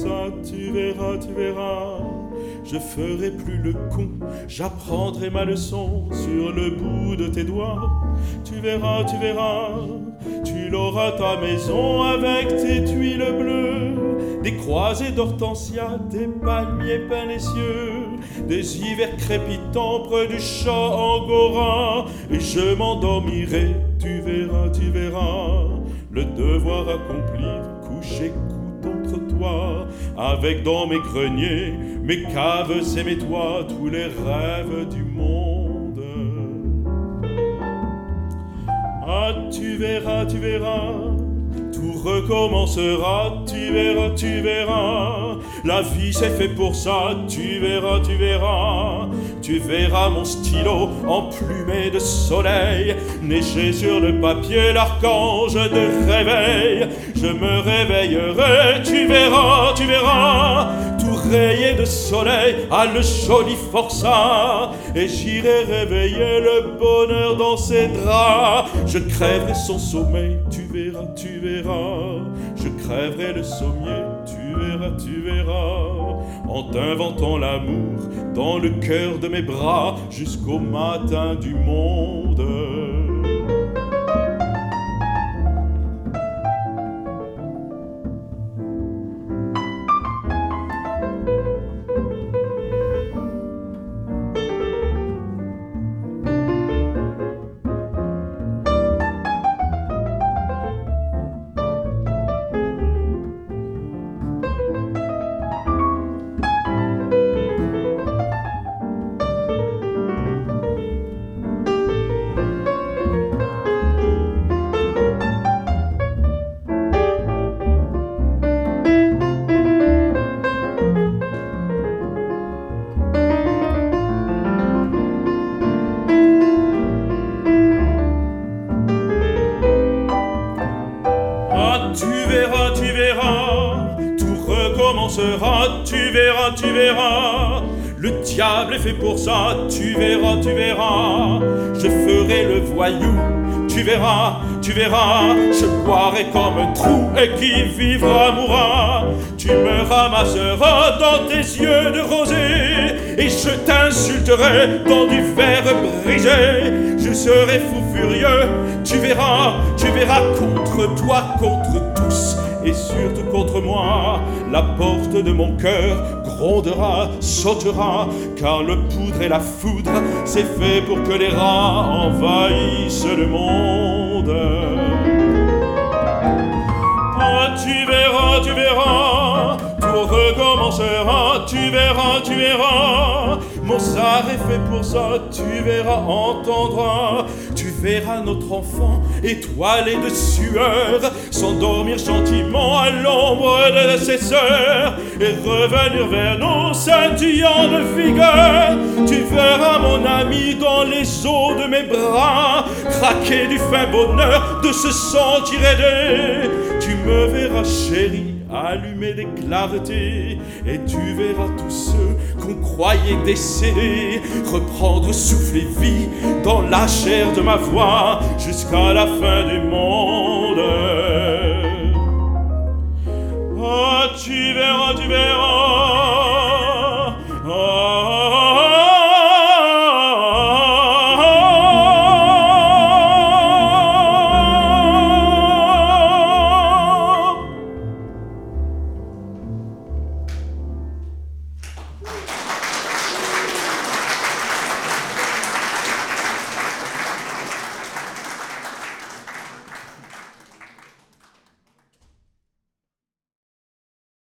ça, tu verras, tu verras. Je ferai plus le con, j'apprendrai ma leçon sur le bout de tes doigts. Tu verras, tu verras, tu l'auras ta maison avec tes tuiles bleues, des croisées d'hortensia, des palmiers peints les cieux, des hivers crépitants près du chat angora. Et je m'endormirai, tu verras, tu verras, le devoir accompli, couché entre toi, avec dans mes greniers, mes caves et mes toits, tous les rêves du monde. Ah, tu verras, tout recommencera, tu verras, tu verras. La vie c'est fait pour ça, tu verras, tu verras. Tu verras mon stylo emplumé de soleil, neiger sur le papier l'archange de réveil. Je me réveillerai, tu verras, tu verras, tout rayé de soleil à le joli forçat. Et j'irai réveiller le bonheur dans ses draps. Je crèverai son sommeil, tu verras, tu verras. Je crèverai le sommier, tu verras, tu verras. En t'inventant l'amour dans le cœur de mes bras jusqu'au matin du monde. Tu verras, tout recommencera, tu verras, tu verras. Le diable est fait pour ça, tu verras, tu verras. Je ferai le voyou, tu verras, tu verras. Je boirai comme un trou et qui vivra mourra. Tu me ramasseras dans tes yeux de rosée et je t'insulterai dans du verre brisé. Je serai fou furieux, tu verras, contre toi, contre tous et surtout contre moi. La porte de mon cœur grondera, sautera, car le poudre et la foudre, c'est fait pour que les rats envahissent le monde. Ah, tu verras, tout recommencera, tu verras, tu verras. Mozart est fait pour ça, tu verras, entendras. Tu verras notre enfant étoilé de sueur s'endormir gentiment à l'ombre de ses sœurs et revenir vers nous scintillant de vigueur. Tu verras mon ami dans les eaux de mes bras craquer du fin bonheur de se sentir aidé. Tu me verras chérie allumer des clartés et tu verras tous ceux qu'on croyait décédés reprendre souffle et vie dans la chair de ma voix jusqu'à la fin du monde.